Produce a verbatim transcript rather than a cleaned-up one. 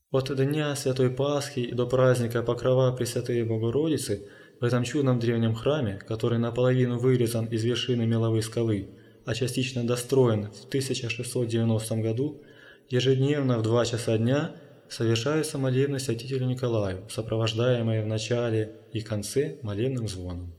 От дня Святой Пасхи и до праздника Покрова Пресвятой Богородицы в этом чудном древнем храме, который наполовину вырезан из вершины меловой скалы, а частично достроен в тысяча шестьсот девяностом году, ежедневно в два часа дня совершаются молебны святителю Николаю, сопровождаемые в начале и конце молебным звоном.